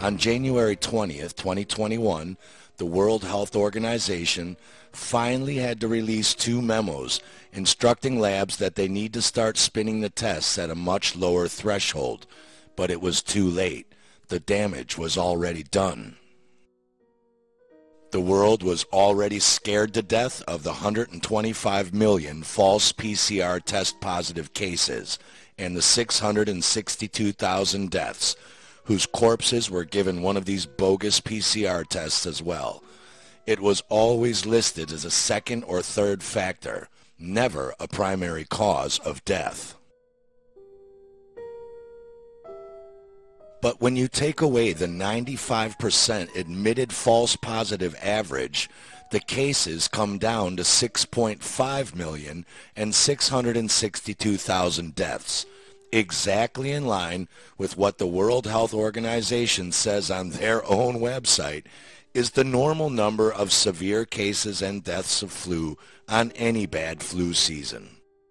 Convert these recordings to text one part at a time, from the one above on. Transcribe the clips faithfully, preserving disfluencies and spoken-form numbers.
On January twentieth, twenty twenty-one, the World Health Organization finally had to release two memos instructing labs that they need to start spinning the tests at a much lower threshold. But it was too late. The damage was already done. The world was already scared to death of the one hundred twenty-five million false P C R test positive cases and the six hundred sixty-two thousand deaths whose corpses were given one of these bogus P C R tests as well. It was always listed as a second or third factor, never a primary cause of death. But when you take away the ninety-five percent admitted false positive average, the cases come down to six point five million and six hundred sixty-two thousand deaths, exactly in line with what the World Health Organization says on their own website is the normal number of severe cases and deaths of flu on any bad flu season.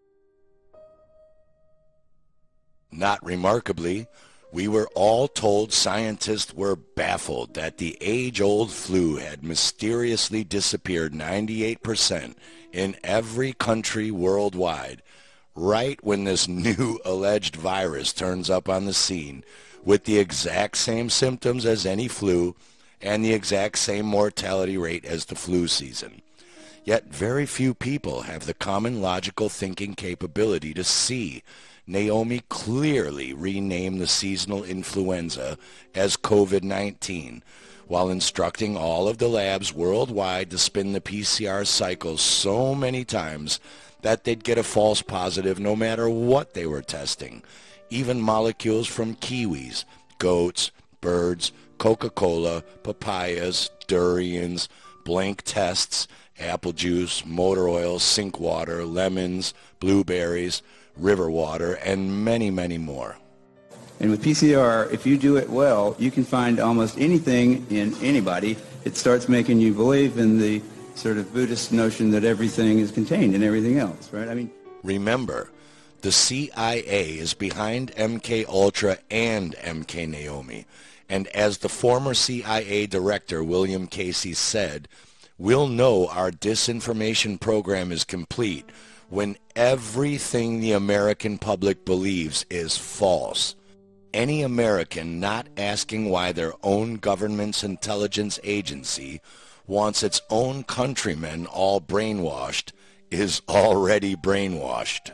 Not remarkably, we were all told scientists were baffled that the age-old flu had mysteriously disappeared ninety-eight percent in every country worldwide, right when this new alleged virus turns up on the scene with the exact same symptoms as any flu and the exact same mortality rate as the flu season. Yet very few people have the common logical thinking capability to see Naomi clearly renamed the seasonal influenza as COVID nineteen, while instructing all of the labs worldwide to spin the P C R cycle so many times that they'd get a false positive no matter what they were testing, even molecules from kiwis, goats, birds, Coca-Cola, papayas, durians, blank tests, apple juice, motor oil, sink water, lemons, blueberries, river water, and many, many more. And with P C R, if you do it well, you can find almost anything in anybody. It starts making you believe in the sort of Buddhist notion that everything is contained in everything else, right? I mean, remember, the C I A is behind M K Ultra and M K Naomi. And as the former C I A director, William Casey, said, we'll know our disinformation program is complete when everything the American public believes is false. Any American not asking why their own government's intelligence agency wants its own countrymen all brainwashed is already brainwashed.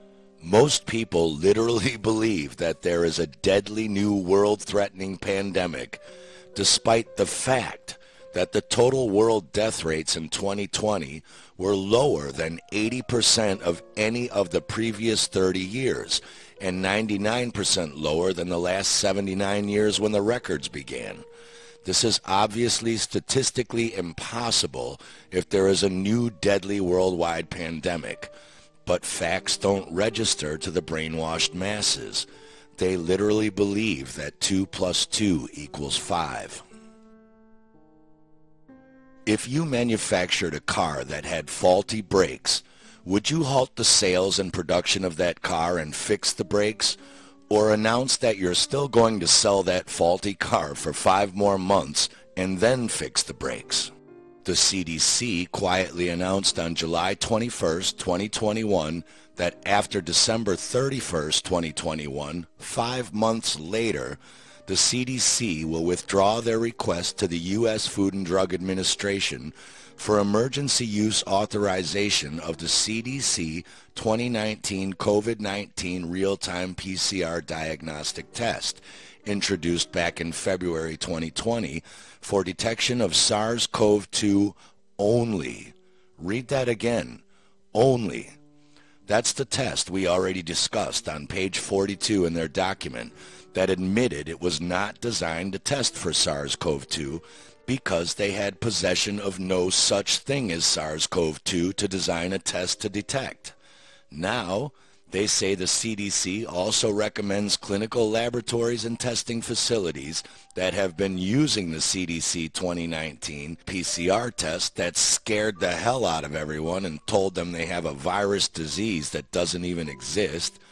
Most people literally believe that there is a deadly new world-threatening pandemic, despite the fact that the total world death rates in twenty twenty were lower than eighty percent of any of the previous thirty years, and ninety-nine percent lower than the last seventy-nine years when the records began. This is obviously statistically impossible if there is a new deadly worldwide pandemic. But facts don't register to the brainwashed masses. They literally believe that two plus two equals five. If you manufactured a car that had faulty brakes, would you halt the sales and production of that car and fix the brakes? Or announce that you're still going to sell that faulty car for five more months and then fix the brakes? The C D C quietly announced on July twenty-first, twenty twenty-one, that after December thirty-first, twenty twenty-one, five months later, the C D C will withdraw their request to the U S Food and Drug Administration for emergency use authorization of the C D C twenty nineteen COVID nineteen real-time P C R diagnostic test, introduced back in February twenty twenty, for detection of SARS-C o V two only. Read that again. Only. That's the test we already discussed on page forty-two in their document that admitted it was not designed to test for SARS-C o V two because they had possession of no such thing as SARS-C o V two to design a test to detect. Now, they say the C D C also recommends clinical laboratories and testing facilities that have been using the C D C twenty nineteen P C R test that scared the hell out of everyone and told them they have a virus disease that doesn't even exist,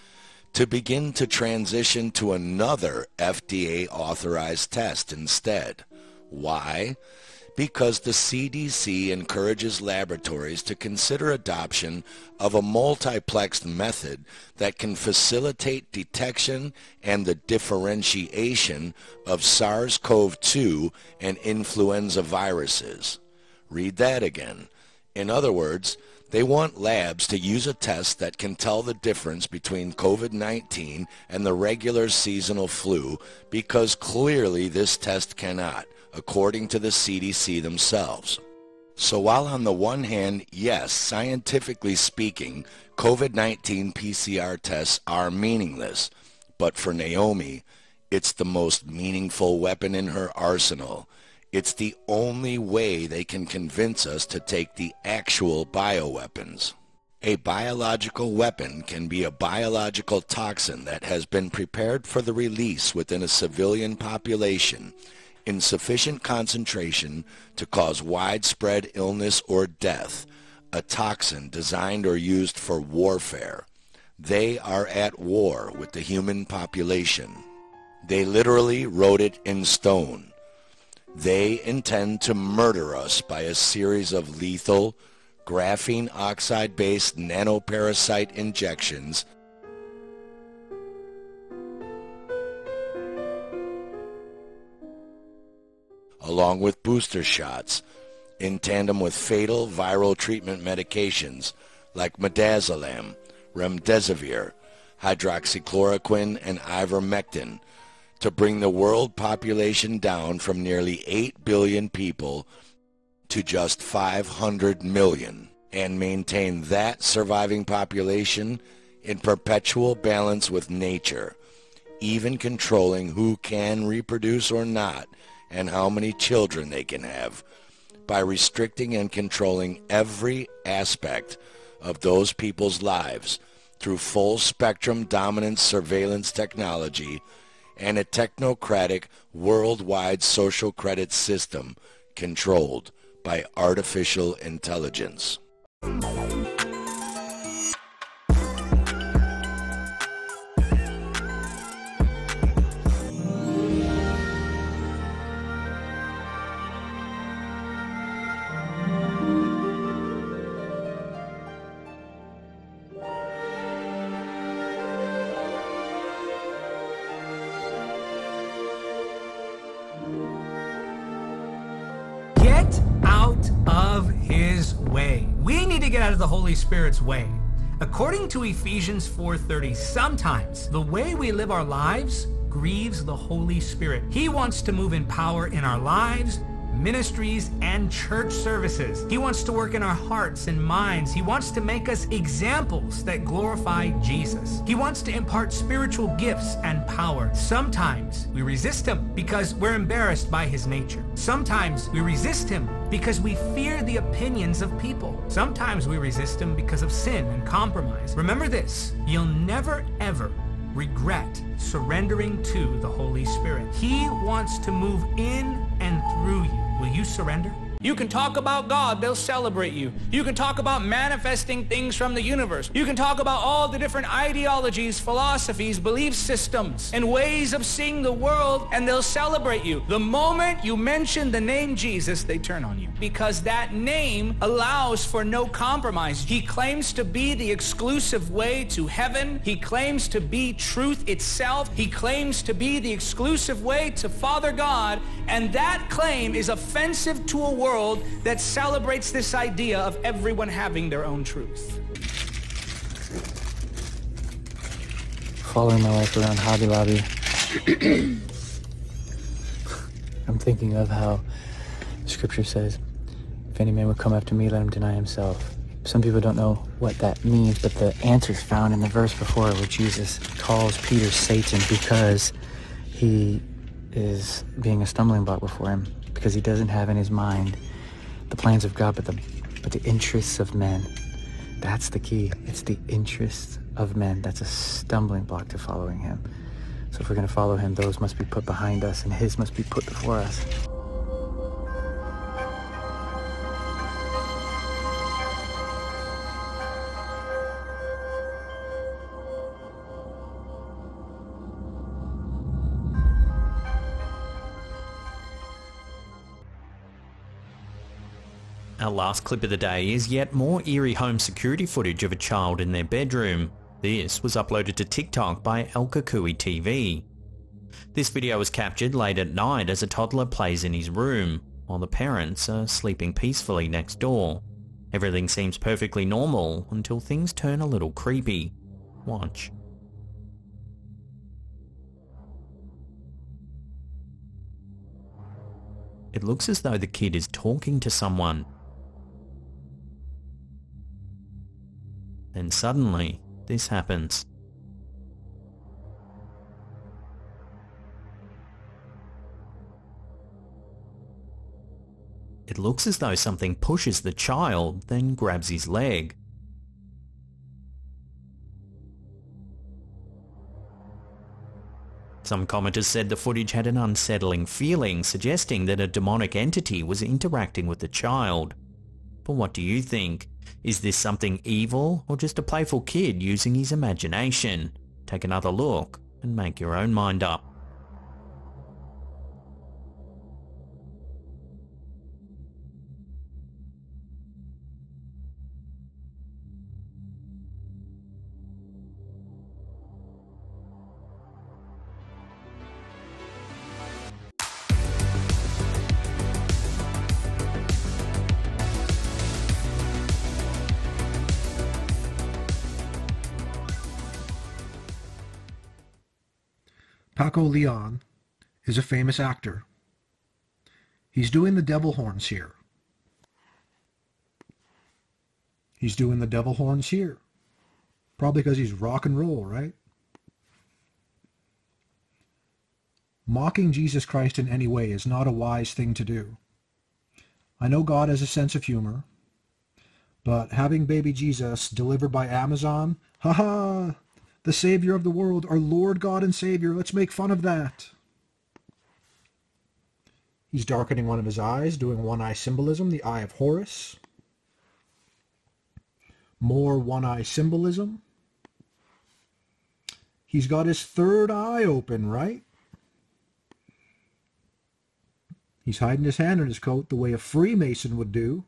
to begin to transition to another F D A-authorized test instead. Why? Because the C D C encourages laboratories to consider adoption of a multiplexed method that can facilitate detection and the differentiation of SARS-C o V two and influenza viruses. Read that again. In other words, they want labs to use a test that can tell the difference between COVID nineteen and the regular seasonal flu, because clearly this test cannot, according to the C D C themselves. So while on the one hand, yes, scientifically speaking, COVID nineteen P C R tests are meaningless, but for Naomi, it's the most meaningful weapon in her arsenal. It's the only way they can convince us to take the actual bioweapons. A biological weapon can be a biological toxin that has been prepared for the release within a civilian population in sufficient concentration to cause widespread illness or death, a toxin designed or used for warfare. They are at war with the human population. They literally wrote it in stone. They intend to murder us by a series of lethal, graphene oxide-based nanoparasite injections along with booster shots, in tandem with fatal viral treatment medications like midazolam, remdesivir, hydroxychloroquine, and ivermectin, to bring the world population down from nearly eight billion people to just five hundred million, and maintain that surviving population in perpetual balance with nature, even controlling who can reproduce or not and how many children they can have, by restricting and controlling every aspect of those people's lives through full-spectrum dominance surveillance technology and a technocratic worldwide social credit system controlled by artificial intelligence. Get out of his way. We need to get out of the Holy Spirit's way. According to Ephesians four thirty, sometimes the way we live our lives grieves the Holy Spirit. He wants to move in power in our lives, ministries, and church services. He wants to work in our hearts and minds. He wants to make us examples that glorify Jesus. He wants to impart spiritual gifts and power. Sometimes we resist him because we're embarrassed by his nature. Sometimes we resist him because we fear the opinions of people. Sometimes we resist him because of sin and compromise. Remember this, you'll never ever regret surrendering to the Holy Spirit. He wants to move in and through you. Will you surrender? You can talk about God, they'll celebrate you. You can talk about manifesting things from the universe. You can talk about all the different ideologies, philosophies, belief systems, and ways of seeing the world, and they'll celebrate you. The moment you mention the name Jesus, they turn on you, because that name allows for no compromise. He claims to be the exclusive way to heaven. He claims to be truth itself. He claims to be the exclusive way to Father God, and that claim is offensive to a world that celebrates this idea of everyone having their own truth. Following my wife around Hobby Lobby, I'm thinking of how Scripture says, if any man would come after me, let him deny himself. Some people don't know what that means, but the answer is found in the verse before it, where Jesus calls Peter Satan because he is being a stumbling block before him, because he doesn't have in his mind the plans of God, but the but the interests of men. That's the key. It's the interests of men. That's a stumbling block to following him. So if we're going to follow him, those must be put behind us, and his must be put before us. Our last clip of the day is yet more eerie home security footage of a child in their bedroom. This was uploaded to TikTok by El Kukui T V. This video was captured late at night as a toddler plays in his room, while the parents are sleeping peacefully next door. Everything seems perfectly normal until things turn a little creepy. Watch. It looks as though the kid is talking to someone. Then suddenly, this happens. It looks as though something pushes the child, then grabs his leg. Some commenters said the footage had an unsettling feeling, suggesting that a demonic entity was interacting with the child. But what do you think? Is this something evil or just a playful kid using his imagination? Take another look and make your own mind up. Paco Leon is a famous actor. He's doing the devil horns here. He's doing the devil horns here. Probably because he's rock and roll, right? Mocking Jesus Christ in any way is not a wise thing to do. I know God has a sense of humor, but having baby Jesus delivered by Amazon, haha, the Savior of the world, our Lord God and Savior, let's make fun of that. He's darkening one of his eyes, doing one-eye symbolism, the eye of Horus. More one-eye symbolism. He's got his third eye open, right? He's hiding his hand in his coat the way a Freemason would do.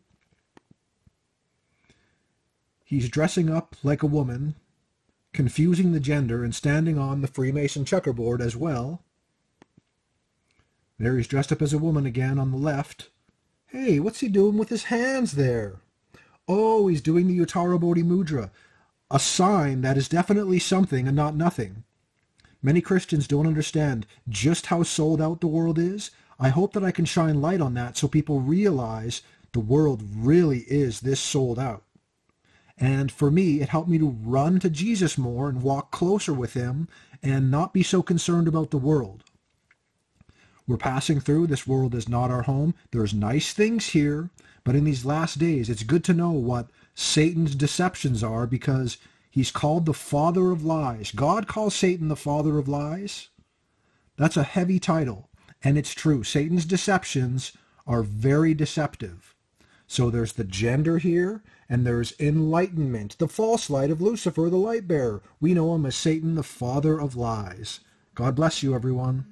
He's dressing up like a woman, confusing the gender and standing on the Freemason checkerboard as well. There he's dressed up as a woman again on the left. Hey, what's he doing with his hands there? Oh, he's doing the Uttara Bodhi Mudra, a sign that is definitely something and not nothing. Many Christians don't understand just how sold out the world is. I hope that I can shine light on that so people realize the world really is this sold out. And for me, it helped me to run to Jesus more and walk closer with him and not be so concerned about the world. We're passing through. This world is not our home. There's nice things here, but in these last days, it's good to know what Satan's deceptions are because he's called the father of lies. God calls Satan the father of lies. That's a heavy title, and it's true. Satan's deceptions are very deceptive. So there's the gender here, and there's enlightenment, the false light of Lucifer, the light bearer. We know him as Satan, the father of lies. God bless you, everyone.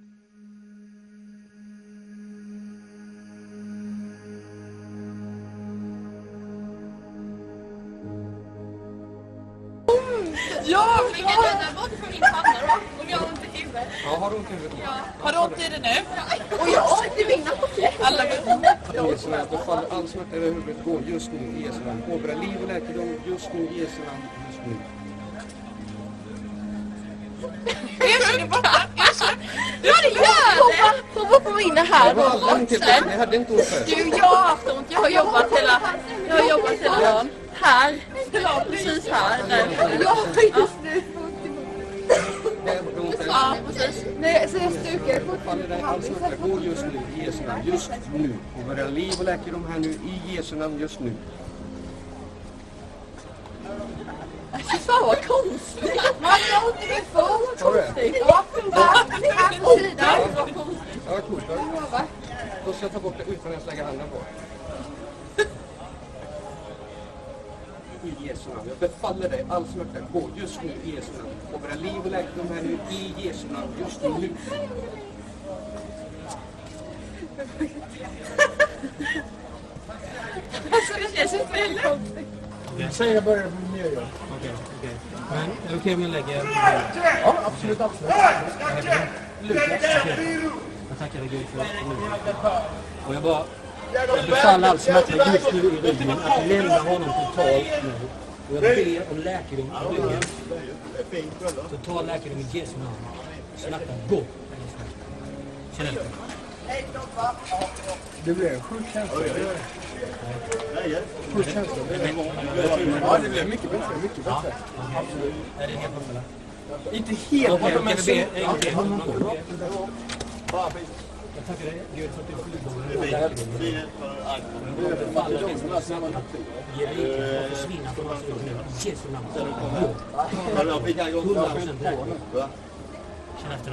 Ja, men kan du där bort från min panna då? Om jag har ont i huvudet. Ja, har du ont i huvudet? Ja. Har du ont i det nu? Och jag har ont i mina pocket. Alla vet. Jesu namn, då faller all smärta över huvudet. Gå just nu i Jesu namn. Påbörja liv och läkedom just nu i Jesu namn. Just nu. Erkänn bara. Erkänn. Ja, det gör det. Hoppa på mina här. Det var alla ont i huvudet. Ni hade inte ont först. Du, jag har haft ont. Jag har jobbat hela, jag har jobbat hela dagen. Här. Ja, precis här. Ja, just nu. Ja, precis. Nej, så jag stukar fortfarande. Gå just nu i Jesu namn. Just nu. Och börja liv och läkedom här nu i Jesu namn just nu. Fan vad konstigt. Man har inte min fot. Konstigt. Ja, det här på sidan. Ja, coolt. Då ska jag ta bort det utan att lägga handen på. I Jesu namn. Jag befaller dig all smärta. Gå just nu i Jesu namn. Och börja liv och läkedom här nu i Jesu namn. Just nu. Alltså, så snäll. Säg jag börjar med mer, ja. Okej, okej. Men är det okej om jag lägger... Ja, absolut, absolut. Lukas. Jag tackar dig Gud för Lukas. Och jag bara... Jag befaller all smärta just nu i ryggen. Att lämna honom totalt nu. Och jag ber om läkedom i ryggen. Total läkedom i Jesu namn. Smärta, gå. Känn efter. Det blir en sjuk känsla. Sjuk känsla. Ja, det blir mycket bättre. Mycket bättre. Absolut. Är det helt borta? Inte helt borta, men så... Jag tackar dig, Gud, för att du är fullbordat. Jag faller det som är samman. Ge riket och försvinna från oss nu. I Jesu namn. hundra procent läkare. Känn efter nu.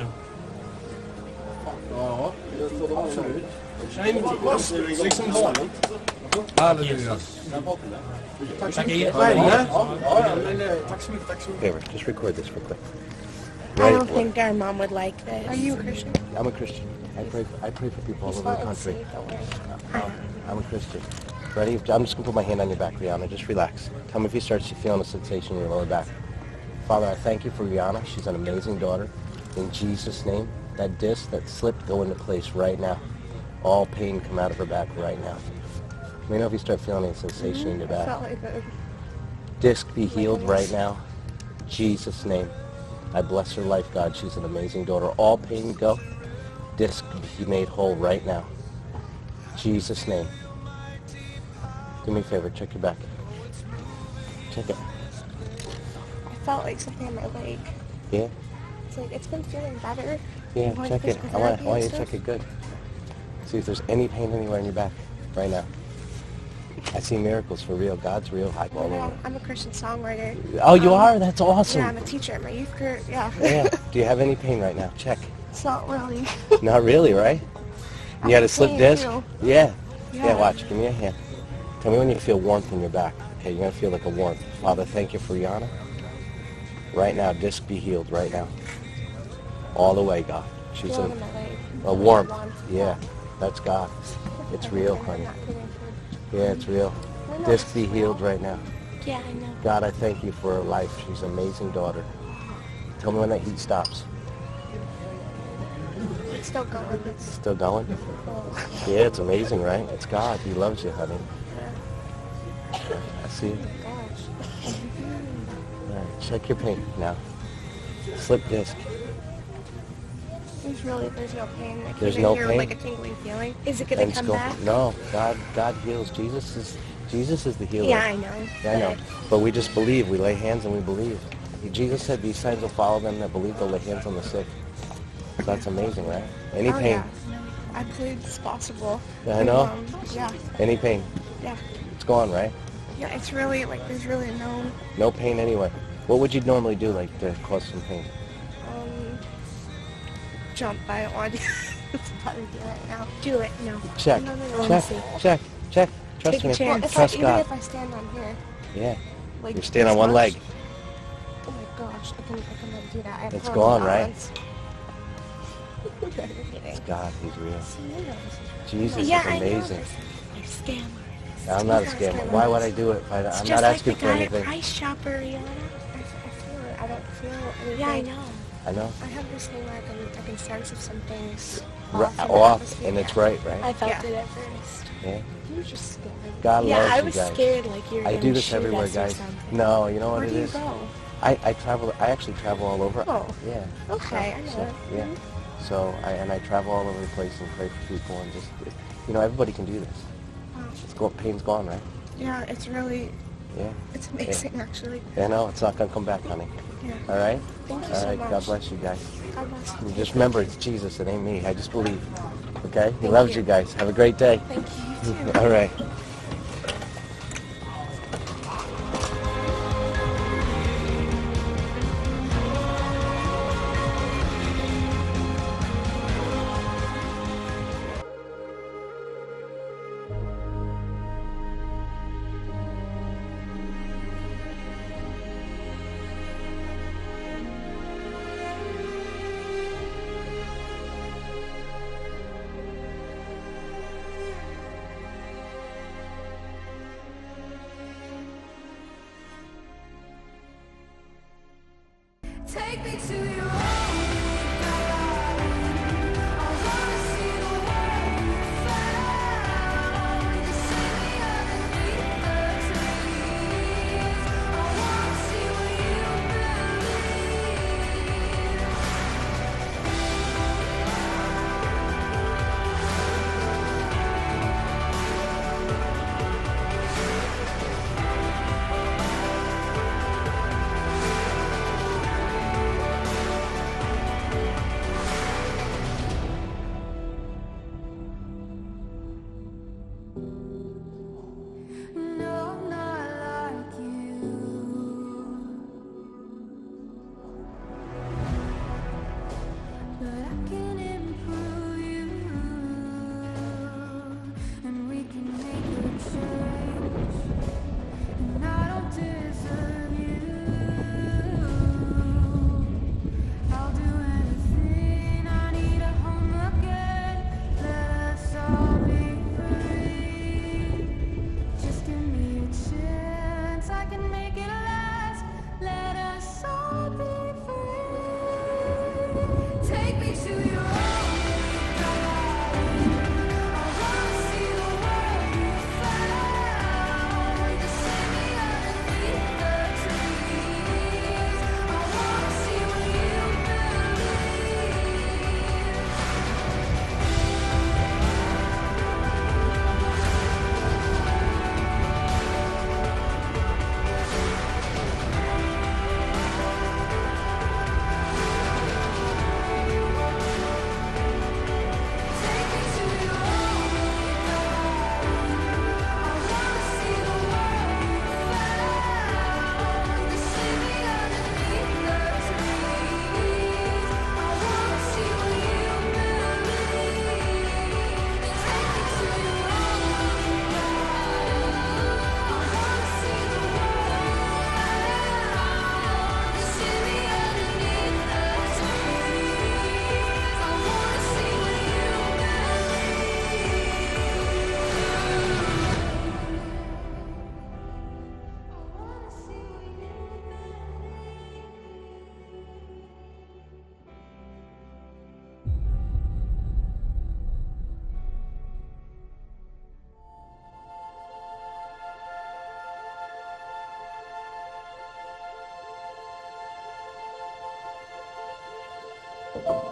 Ja, absolut. Känn ingenting. Liksom vanligt. Halleluja. Tack Jesus. Ja, men tack så mycket, tack så mycket. Here, just record this real quick. I don't think our mom would like this. Are you a Christian? I'm a Christian. I pray. For, I pray for people all over the country. Um, I'm a Christian. Ready? I'm just gonna put my hand on your back, Rihanna. Just relax. Tell me if you start feeling a sensation in your lower back. Father, I thank you for Rihanna. She's an amazing daughter. In Jesus' name, that disc that slipped go into place right now. All pain come out of her back right now. Let me know if you start feeling a sensation in your back. Felt like that. Disc be healed right now. Jesus' name. I bless her life, God. She's an amazing daughter. All pain go. Disc be made whole right now. Jesus' name. Do me a favor. Check your back. Check it. I felt like something on my leg. Yeah? It's like, it's been feeling better. Yeah, Like check it. physical I want, I therapy want you and to check stuff. it good. See if there's any pain anywhere in your back right now. I see miracles for real. God's real. High all You know, over. I'm a Christian songwriter. Oh, you Um, are? That's awesome. Yeah, I'm a teacher at my youth group. Yeah. Yeah. Do you have any pain right now? Check. It's not really. Not really, right? You had a slip pain, disc? too. Yeah. yeah. Yeah. watch. Give me a hand. Tell me when you feel warmth in your back. Okay, you're going to feel like a warmth. Father, thank you for Rihanna. Right now, disc be healed right now. All the way, God. She's Feeling in in my leg. a warmth. Warmth. Yeah, that's God. It's real, I'm honey. not feeling good. Yeah, it's real. I know Disc it's be real. healed right now. Yeah, I know. God, I thank you for her life. She's an amazing daughter. Tell me when that heat stops. It's still going. It's Still going? cold. Yeah, it's amazing, right? It's God. He loves you, honey. I see. Gosh. All right, check your pain now. Slip disc. There's really, there's no pain. I There's can't no hear pain? like a tingling feeling. Is it gonna And it's come go- back? No, God, God heals. Jesus is, Jesus is the healer. Yeah, I know. Yeah, I know. but But we just believe. We lay hands and we believe. Jesus said these signs will follow them that believe. They'll lay hands on the sick. That's amazing, right? Any Oh, pain? yeah. I believe it's possible. Yeah, I know. Um, yeah, Any pain? yeah. It's gone, right? Yeah, it's really, like, there's really no, No pain anyway. What would you normally do, like, to cause some pain? um, jump. I don't want to do it's better do it now. Do it, no. Check. No, no, no, Check. see. Check. Check. Trust Take a me. chance. Well, if Trust I, God. Even if I stand on here, Yeah. like, You stand on this one much, leg. Oh my gosh, I can, I can never do that. I have It's horrible gone, right? balance. You're kidding. It's God. He's real. See, you know. Jesus Yeah, is I know. amazing. You're a scammer. I'm not a You're scammer. Why would I do it? I, It's I'm just not like asking the for guy anything. At Price Chopper, Rihanna. I, f- I feel it. I don't feel anything. Yeah, I know. I know. I have this thing where I can, I can sense if something's Ri- off, in the off, atmosphere. and it's right, right? I felt Yeah. it at first. Yeah. You were just scared. God yeah, loves I you was guys. scared like you were I gonna do this shoot everywhere, us or guys. something. No, you know what Where it do you is? go? I, I travel. I actually travel all over. Oh. Yeah. Okay, I know So, it. yeah. So I and I travel all over the place and pray for people and just, you know, everybody can do this. Wow. It's go, pain's gone, right? Yeah, it's really, Yeah. it's amazing actually. Yeah, no, it's not gonna come back, honey. Yeah. All right. Thank you All so right. much. God bless you guys. God bless you. And just remember, it's Jesus. It ain't me. I just believe. Okay. He Thank loves you. you guys. Have a great day. Thank you. You too. All right. Take me to your own garden. I wanna see the world you found. You see me underneath the trees. I wanna see what you believe. No, I'm not like you. But I can improve you, and we can make a change. And I don't deserve you. I'll do anything. I need a home again. Let us all be free. Just give me a chance, I can make it last. Let us all be free. Take me to your own garden. I wanna see the world you found. You see me underneath the trees. I wanna see what you believe. Take me to your own garden. I wanna see the world you found. You see me underneath the trees. I wanna see what you believe. Take me to your own garden. I wanna see the world you found. You see me underneath the trees. I wanna see what you believe.